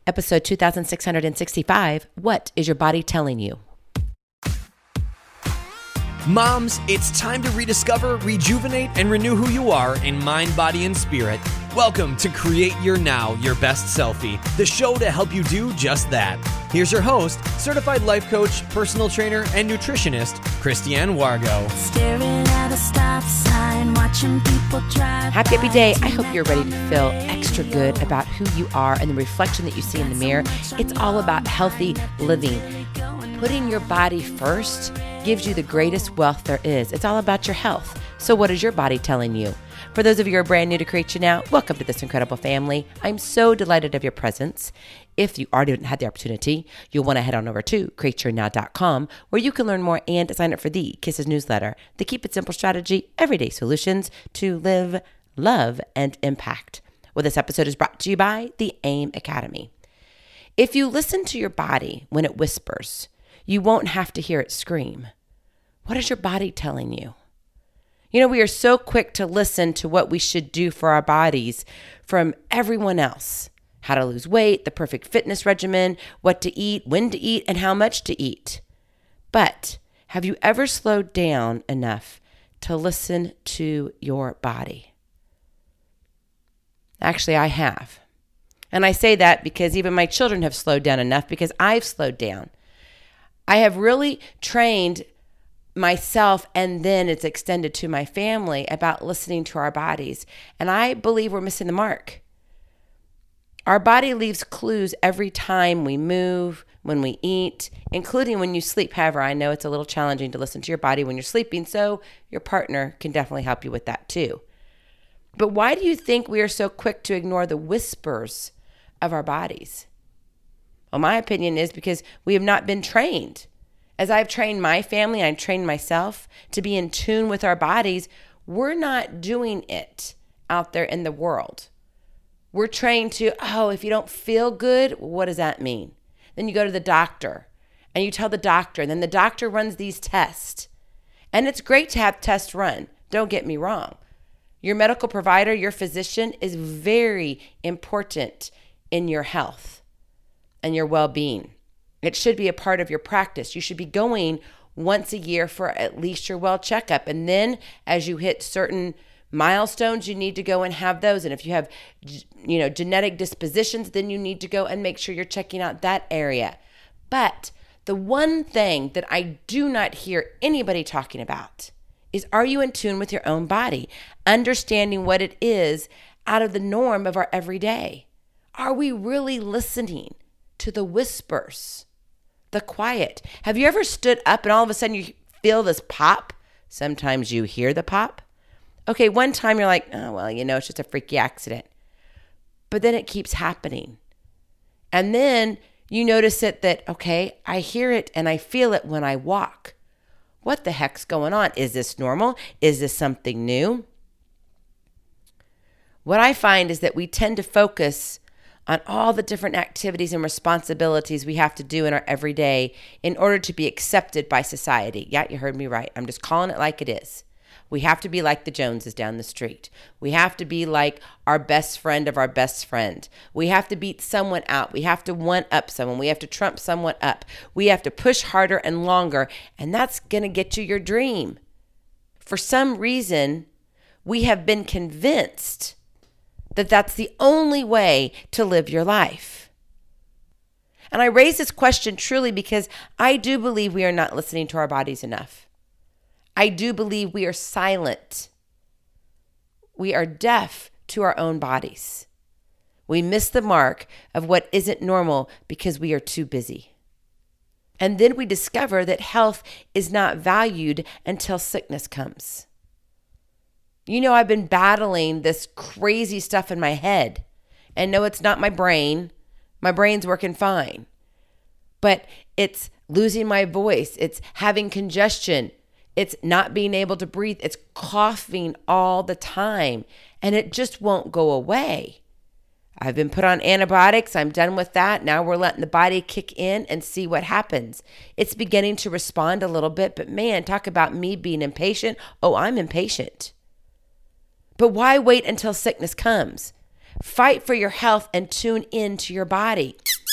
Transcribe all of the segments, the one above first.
Episode 2665, What is Your Body Telling You? Moms, it's time to rediscover, rejuvenate, and renew who you are in mind, body, and spirit. Welcome to Create Your Now, Your Best Selfie, the show to help you do just that. Here's your host, certified life coach, personal trainer, and nutritionist, Christiane Wargo. Staring at a stop sign, watching people drive. Happy day. I hope you're ready to feel extra good about who you are and the reflection that you see in the mirror. It's all about healthy living. Putting your body first gives you the greatest wealth there is. It's all about your health. So what is your body telling you? For those of you who are brand new to Create Your Now, welcome to this incredible family. I'm so delighted of your presence. If you already had the opportunity, you'll want to head on over to createyournow.com, where you can learn more and sign up for the Kisses newsletter, the Keep It Simple strategy, everyday solutions to live, love, and impact. Well, this episode is brought to you by the AIM Academy. If you listen to your body when it whispers, you won't have to hear it scream. What is your body telling you? You know, we are so quick to listen to what we should do for our bodies from everyone else. How to lose weight, the perfect fitness regimen, what to eat, when to eat, and how much to eat. But have you ever slowed down enough to listen to your body? Actually, I have. And I say that because even my children have slowed down enough because I've slowed down. I have really trained myself, and then it's extended to my family, about listening to our bodies. And I believe we're missing the mark. Our body leaves clues every time we move, when we eat, including when you sleep. However, I know it's a little challenging to listen to your body when you're sleeping, so your partner can definitely help you with that too. But why do you think we are so quick to ignore the whispers of our bodies? Well, my opinion is because we have not been trained. As I've trained my family, I've trained myself to be in tune with our bodies. We're not doing it out there in the world. We're trained to, if you don't feel good, what does that mean? Then you go to the doctor and you tell the doctor, and then the doctor runs these tests. And it's great to have tests run. Don't get me wrong. Your medical provider, your physician is very important in your health and your well-being. It should be a part of your practice. You should be going once a year for at least your well checkup. And then as you hit certain milestones, you need to go and have those. And if you have, genetic dispositions, then you need to go and make sure you're checking out that area. But the one thing that I do not hear anybody talking about is, are you in tune with your own body? Understanding what it is out of the norm of our everyday. Are we really listening to the whispers? The quiet. Have you ever stood up and all of a sudden you feel this pop? Sometimes you hear the pop. Okay, one time you're like, it's just a freaky accident. But then it keeps happening. And then you notice it that, I hear it and I feel it when I walk. What the heck's going on? Is this normal? Is this something new? What I find is that we tend to focus on all the different activities and responsibilities we have to do in our everyday in order to be accepted by society. Yeah, you heard me right. I'm just calling it like it is. We have to be like the Joneses down the street. We have to be like our best friend of our best friend. We have to beat someone out. We have to one up someone. We have to trump someone up. We have to push harder and longer, and that's going to get you your dream. For some reason, we have been convinced that that's the only way to live your life. And I raise this question truly because I do believe we are not listening to our bodies enough. I do believe we are silent. We are deaf to our own bodies. We miss the mark of what isn't normal because we are too busy. And then we discover that health is not valued until sickness comes. I've been battling this crazy stuff in my head. And no, it's not my brain. My brain's working fine. But it's losing my voice. It's having congestion. It's not being able to breathe. It's coughing all the time. And it just won't go away. I've been put on antibiotics. I'm done with that. Now we're letting the body kick in and see what happens. It's beginning to respond a little bit. But man, talk about me being impatient. Oh, I'm impatient. But why wait until sickness comes? Fight for your health and tune in to your body.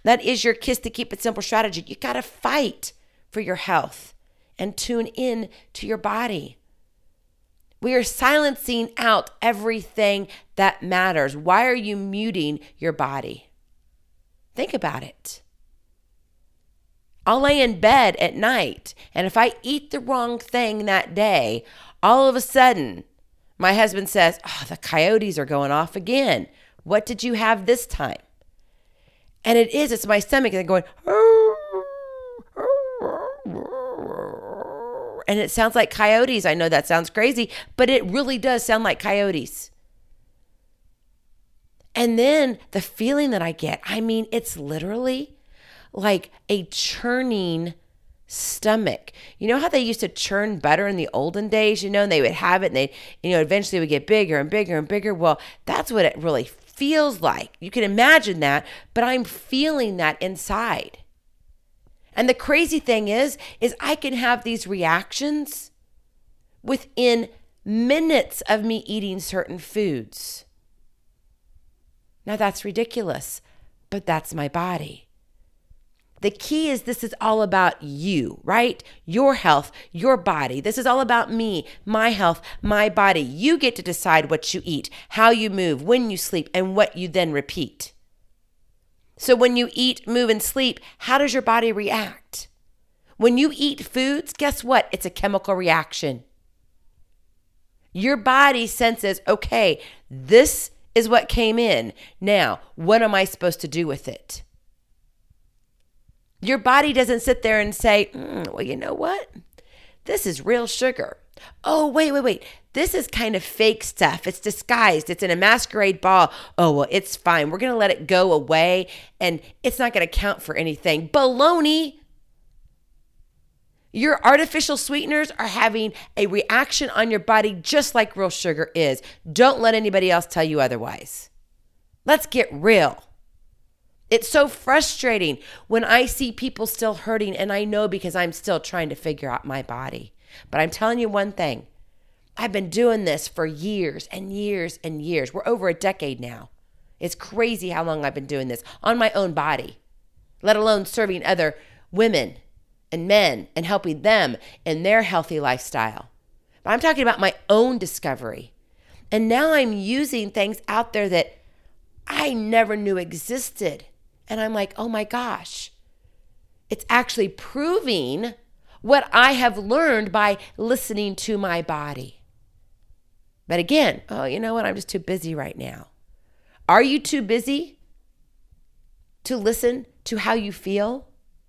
That is your Kiss to Keep It Simple strategy. You got to fight for your health and tune in to your body. We are silencing out everything that matters. Why are you muting your body? Think about it. I'll lay in bed at night, and if I eat the wrong thing that day, all of a sudden, my husband says, "Oh, the coyotes are going off again. What did you have this time?" And it's my stomach and going, and it sounds like coyotes. I know that sounds crazy, but it really does sound like coyotes. And then the feeling that I get, it's literally like a churning stomach. You know how they used to churn butter in the olden days, and they would have it and they, eventually would get bigger and bigger and bigger. Well, that's what it really feels like. You can imagine that, but I'm feeling that inside. And the crazy thing is I can have these reactions within minutes of me eating certain foods. Now that's ridiculous, but that's my body. The key is this is all about you, right? Your health, your body. This is all about me, my health, my body. You get to decide what you eat, how you move, when you sleep, and what you then repeat. So when you eat, move, and sleep, how does your body react? When you eat foods, guess what? It's a chemical reaction. Your body senses, okay, this is what came in. Now, what am I supposed to do with it? Your body doesn't sit there and say, well, you know what? This is real sugar. Oh, wait. This is kind of fake stuff. It's disguised. It's in a masquerade ball. Oh, well, it's fine. We're going to let it go away, and it's not going to count for anything. Baloney. Your artificial sweeteners are having a reaction on your body just like real sugar is. Don't let anybody else tell you otherwise. Let's get real. It's so frustrating when I see people still hurting, and I know because I'm still trying to figure out my body. But I'm telling you one thing. I've been doing this for years and years and years. We're over a decade now. It's crazy how long I've been doing this on my own body, let alone serving other women and men and helping them in their healthy lifestyle. But I'm talking about my own discovery. And now I'm using things out there that I never knew existed. And I'm like, oh my gosh, it's actually proving what I have learned by listening to my body. But again, oh, you know what? I'm just too busy right now. Are you too busy to listen to how you feel?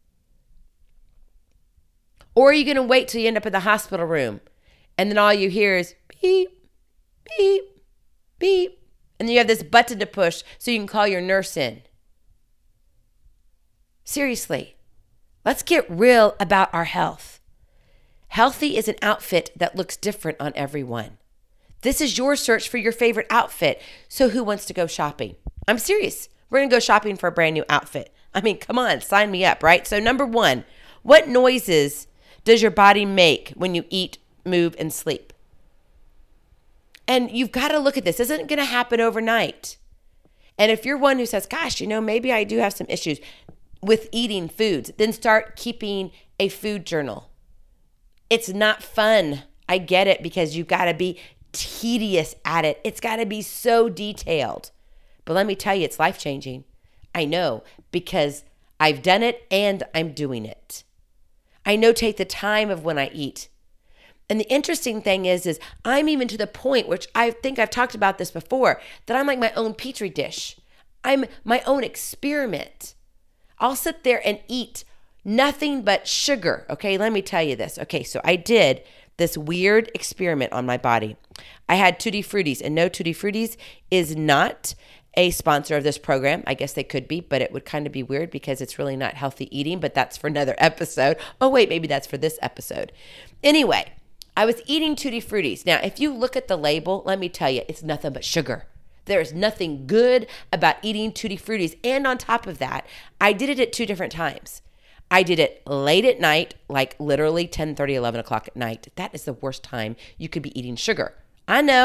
Or are you going to wait till you end up in the hospital room and then all you hear is beep, beep, beep. And then you have this button to push so you can call your nurse in. Seriously, let's get real about our health. Healthy is an outfit that looks different on everyone. This is your search for your favorite outfit. So who wants to go shopping? I'm serious. We're going to go shopping for a brand new outfit. Come on, sign me up, right? So number one, what noises does your body make when you eat, move, and sleep? And you've got to look at this. This isn't going to happen overnight. And if you're one who says, gosh, maybe I do have some issues with eating foods, then start keeping a food journal. It's not fun. I get it, because you've got to be tedious at it. It's got to be so detailed. But let me tell you, it's life-changing. I know, because I've done it and I'm doing it. I notate the time of when I eat. And the interesting thing is I'm even to the point, which I think I've talked about this before, that I'm like my own petri dish. I'm my own experiment. I'll sit there and eat nothing but sugar. Okay, let me tell you this. Okay, so I did this weird experiment on my body. I had Tutti Fruttis, and no, Tutti Fruttis is not a sponsor of this program. I guess they could be, but it would kind of be weird because it's really not healthy eating, but that's for another episode. Oh, wait, maybe that's for this episode. Anyway, I was eating Tutti Fruttis. Now, if you look at the label, let me tell you, it's nothing but sugar. There is nothing good about eating Tutti Fruttis. And on top of that, I did it at 2 different times. I did it late at night, like literally 10:30, 11 o'clock at night. That is the worst time you could be eating sugar. I know.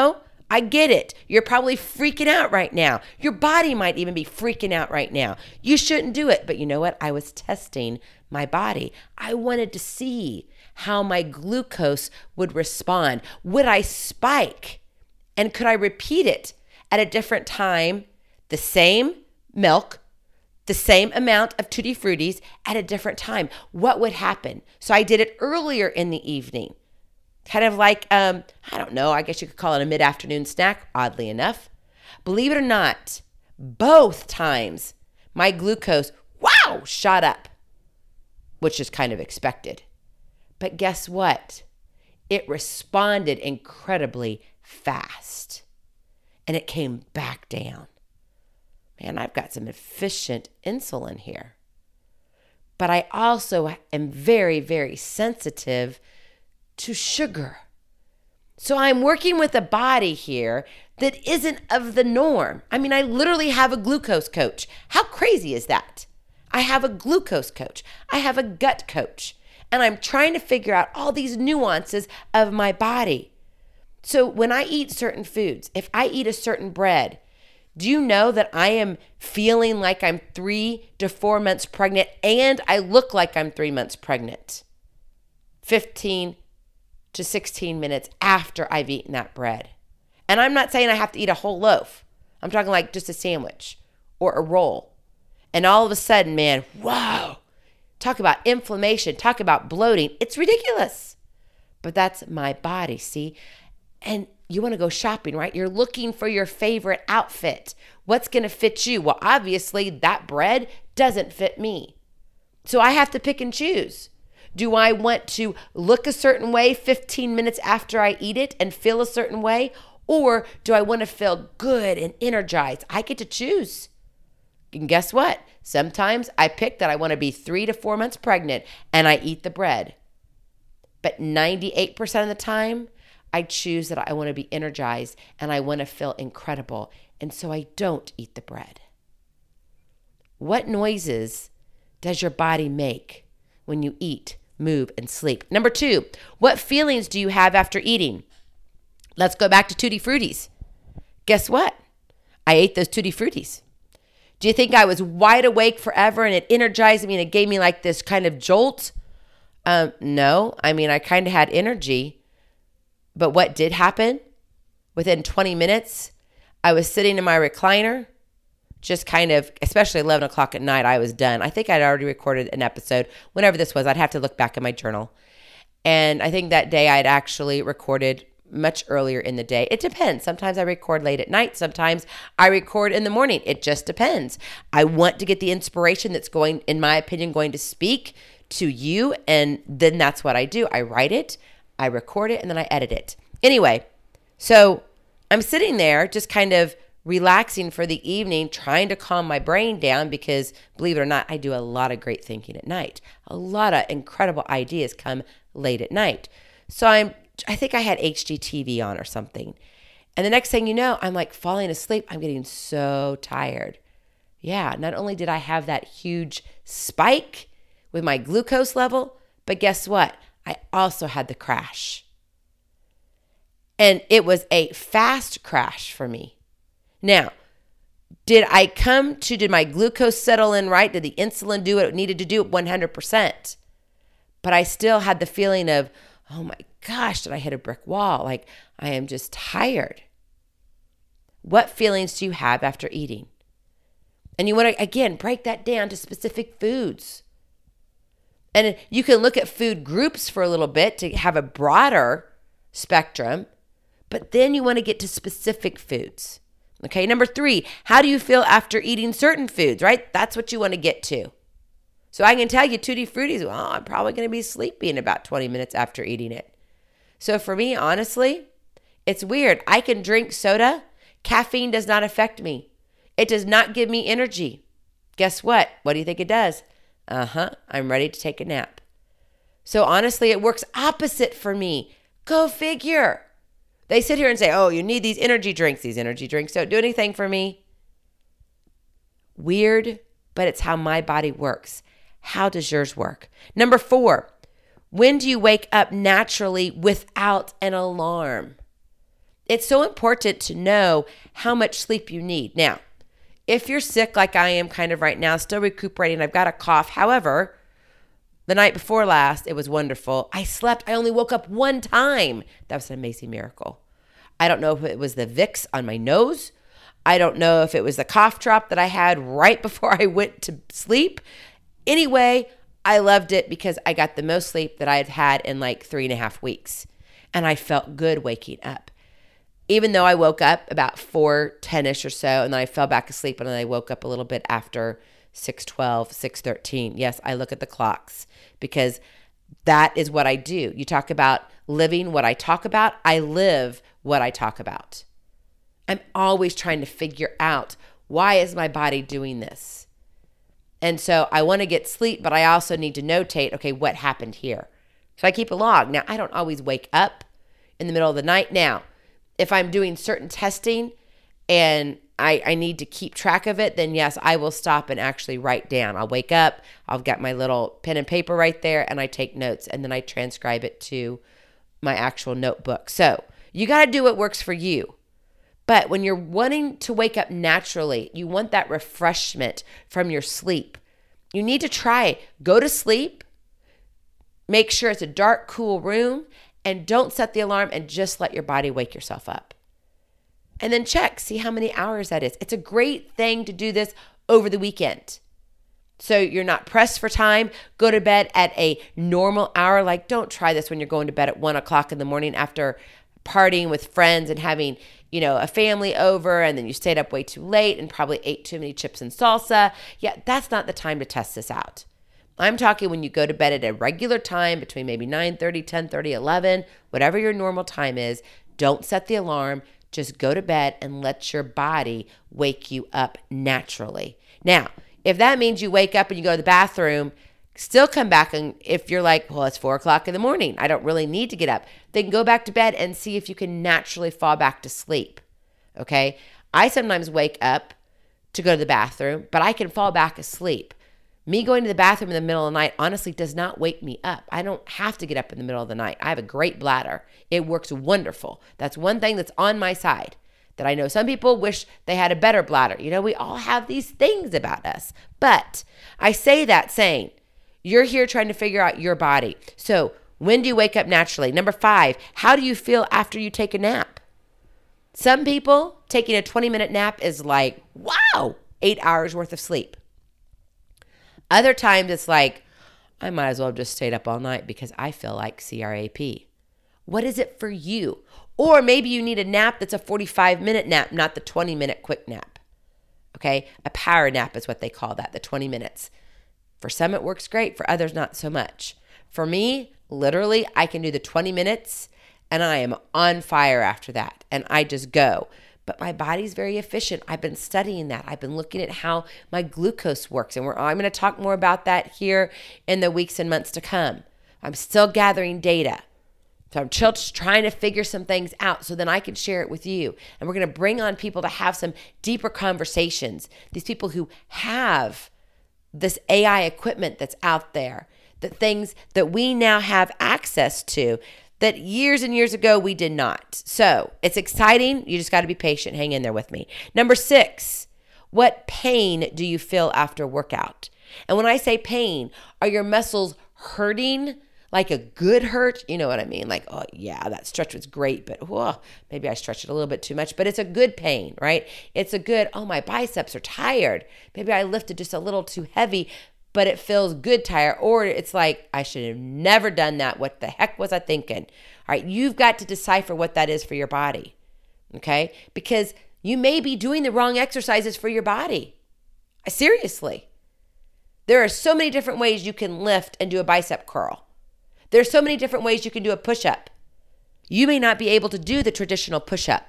I get it. You're probably freaking out right now. Your body might even be freaking out right now. You shouldn't do it. But you know what? I was testing my body. I wanted to see how my glucose would respond. Would I spike? And could I repeat it at a different time? The same milk, the same amount of Tutti Fruttis at a different time. What would happen? So I did it earlier in the evening. Kind of like, I don't know, I guess you could call it a mid-afternoon snack, oddly enough. Believe it or not, both times my glucose, shot up, which is kind of expected. But guess what? It responded incredibly fast, and it came back down. Man, I've got some efficient insulin here. But I also am very, very sensitive to sugar. So I'm working with a body here that isn't of the norm. I mean, I literally have a glucose coach. How crazy is that? I have a glucose coach. I have a gut coach. And I'm trying to figure out all these nuances of my body. So when I eat certain foods, if I eat a certain bread, do you know that I am feeling like I'm 3 to 4 months pregnant and I look like I'm 3 months pregnant? 15 to 16 minutes after I've eaten that bread. And I'm not saying I have to eat a whole loaf. I'm talking like just a sandwich or a roll. And all of a sudden, man, whoa, talk about inflammation, talk about bloating. It's ridiculous. But that's my body, see? And you want to go shopping, right? You're looking for your favorite outfit. What's going to fit you? Well, obviously, that bread doesn't fit me. So I have to pick and choose. Do I want to look a certain way 15 minutes after I eat it and feel a certain way? Or do I want to feel good and energized? I get to choose. And guess what? Sometimes I pick that I want to be 3 to 4 months pregnant and I eat the bread. But 98% of the time, I choose that I want to be energized and I want to feel incredible. And so I don't eat the bread. What noises does your body make when you eat, move, and sleep? Number 2, what feelings do you have after eating? Let's go back to Tutti Fruttis. Guess what? I ate those Tutti Fruttis. Do you think I was wide awake forever and it energized me and it gave me like this kind of jolt? No. I mean, I kind of had energy. But what did happen? Within 20 minutes, I was sitting in my recliner, just kind of, especially 11 o'clock at night, I was done. I think I'd already recorded an episode. Whenever this was, I'd have to look back in my journal. And I think that day I'd actually recorded much earlier in the day. It depends. Sometimes I record late at night. Sometimes I record in the morning. It just depends. I want to get the inspiration that's going, in my opinion, going to speak to you. And then that's what I do. I write it, I record it, and then I edit it. Anyway, so I'm sitting there just kind of relaxing for the evening, trying to calm my brain down because, believe it or not, I do a lot of great thinking at night. A lot of incredible ideas come late at night. So I think I had HGTV on or something. And the next thing you know, I'm like falling asleep. I'm getting so tired. Yeah, not only did I have that huge spike with my glucose level, but guess what? I also had the crash. And it was a fast crash for me. Now, did my glucose settle in right? Did the insulin do what it needed to do? 100%. But I still had the feeling of, oh my gosh, did I hit a brick wall? Like, I am just tired. What feelings do you have after eating? And you want to, again, break that down to specific foods. And you can look at food groups for a little bit to have a broader spectrum, but then you want to get to specific foods. Okay, number 3, how do you feel after eating certain foods, right? That's what you want to get to. So I can tell you Tutti Fruttis, well, I'm probably going to be sleepy in about 20 minutes after eating it. So for me, honestly, it's weird. I can drink soda. Caffeine does not affect me. It does not give me energy. Guess what? What do you think it does? I'm ready to take a nap. So honestly, it works opposite for me. Go figure. They sit here and say, oh, you need these energy drinks. These energy drinks don't do anything for me. Weird, but it's how my body works. How does yours work? Number 4, when do you wake up naturally without an alarm? it's so important to know how much sleep you need. Now, if you're sick like I am kind of right now, still recuperating, I've got a cough. However, the night before last, it was wonderful. I slept. I only woke up one time. That was an amazing miracle. I don't know if it was the Vicks on my nose. I don't know if it was the cough drop that I had right before I went to sleep. Anyway, I loved it because I got the most sleep that I've had in like 3.5 weeks. And I felt good waking up. Even though I woke up about 4:10ish or so, and then I fell back asleep, and then I woke up a little bit after 6:12, 6:13. Yes, I look at the clocks because that is what I do. You talk about living what I talk about. I live what I talk about. I'm always trying to figure out, why is my body doing this? And so I want to get sleep, but I also need to notate, okay, what happened here? So I keep a log. Now, I don't always wake up in the middle of the night. Now, if I'm doing certain testing and I need to keep track of it, then yes, I will stop and actually write down. I'll wake up, I'll get my little pen and paper right there, and I take notes, and then I transcribe it to my actual notebook. So you got to do what works for you. But when you're wanting to wake up naturally, you want that refreshment from your sleep. You need to try, go to sleep, make sure it's a dark, cool room, and don't set the alarm, and just let your body wake yourself up. And then check, see how many hours that is. It's a great thing to do this over the weekend. So you're not pressed for time. Go to bed at a normal hour. Like, don't try this when you're going to bed at 1 o'clock in the morning after partying with friends and having, a family over, and then you stayed up way too late and probably ate too many chips and salsa. Yeah, that's not the time to test this out. I'm talking when you go to bed at a regular time between maybe 9:30, 10:30, 11, whatever your normal time is. Don't set the alarm. Just go to bed and let your body wake you up naturally. Now, if that means you wake up and you go to the bathroom, still come back, and if you're like, well, it's 4 o'clock in the morning, I don't really need to get up, then go back to bed and see if you can naturally fall back to sleep, okay? I sometimes wake up to go to the bathroom, but I can fall back asleep. Me going to the bathroom in the middle of the night honestly does not wake me up. I don't have to get up in the middle of the night. I have a great bladder. It works wonderful. That's one thing that's on my side, that I know some people wish they had a better bladder. We all have these things about us. But I say that saying, you're here trying to figure out your body. So when do you wake up naturally? Number 5, how do you feel after you take a nap? Some people, taking a 20-minute nap is like, wow, 8 hours worth of sleep. Other times it's like, I might as well have just stayed up all night because I feel like CRAP. What is it for you? Or maybe you need a nap that's a 45-minute nap, not the 20-minute quick nap. Okay? A power nap is what they call that, the 20 minutes. For some, it works great. For others, not so much. For me, literally, I can do the 20 minutes and I am on fire after that. And I just go. But my body's very efficient. I've been studying that. I've been looking at how my glucose works. And I'm going to talk more about that here in the weeks and months to come. I'm still gathering data. So I'm just trying to figure some things out so then I can share it with you. And we're going to bring on people to have some deeper conversations. These people who have this AI equipment that's out there, the things that we now have access to that years and years ago we did not. So it's exciting. You just got to be patient. Hang in there with me. Number 6, what pain do you feel after workout? And when I say pain, are your muscles hurting? Like a good hurt? You know what I mean? Like, oh yeah, that stretch was great, but maybe I stretched it a little bit too much, but it's a good pain, right? It's a good, my biceps are tired. Maybe I lifted just a little too heavy, but it feels good tired. Or it's like, I should have never done that. What the heck was I thinking? All right, you've got to decipher what that is for your body, okay? Because you may be doing the wrong exercises for your body. Seriously. There are so many different ways you can lift and do a bicep curl. There's so many different ways you can do a push-up. You may not be able to do the traditional push-up.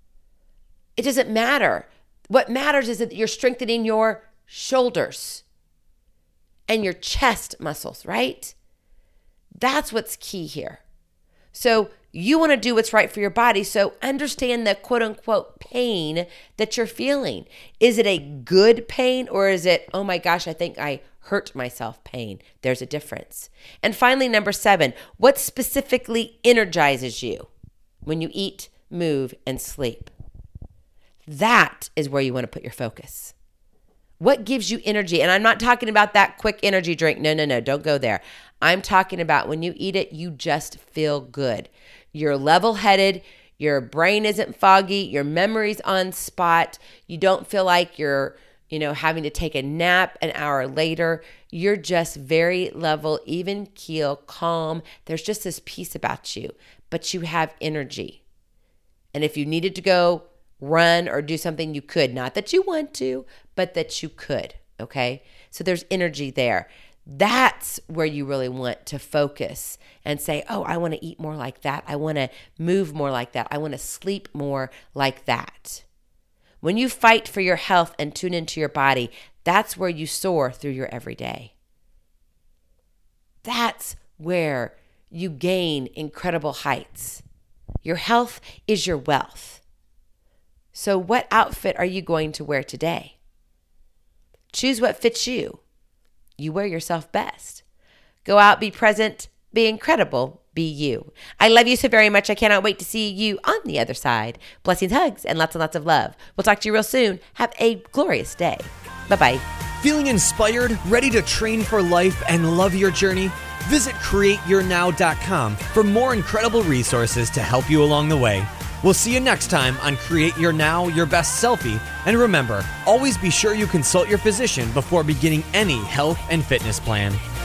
It doesn't matter. What matters is that you're strengthening your shoulders and your chest muscles, right? That's what's key here. So you want to do what's right for your body. So understand the quote-unquote pain that you're feeling. Is it a good pain, or is it, oh my gosh, I think I hurt myself pain? There's a difference. And finally, number 7, what specifically energizes you? When you eat move, and sleep. That is where you want to put your focus. What gives you energy? And I'm not talking about that quick energy drink. No, don't go there. I'm talking about when you eat it, you just feel good. You're level-headed. Your brain isn't foggy. Your memory's on spot. You don't feel like you're, having to take a nap an hour later. You're just very level, even keel, calm. There's just this peace about you, but you have energy. And if you needed to go run or do something, you could. Not that you want to, but that you could, okay? So there's energy there. That's where you really want to focus and say, oh, I want to eat more like that. I want to move more like that. I want to sleep more like that. When you fight for your health and tune into your body, that's where you soar through your everyday. That's where you gain incredible heights. Your health is your wealth. So what outfit are you going to wear today? Choose what fits you. You wear yourself best. Go out, be present, be incredible, be you. I love you so very much. I cannot wait to see you on the other side. Blessings, hugs, and lots of love. We'll talk to you real soon. Have a glorious day. Bye-bye. Feeling inspired, ready to train for life, and love your journey? Visit CreateYourNow.com for more incredible resources to help you along the way. We'll see you next time on Create Your Now, Your Best Selfie. And remember, always be sure you consult your physician before beginning any health and fitness plan.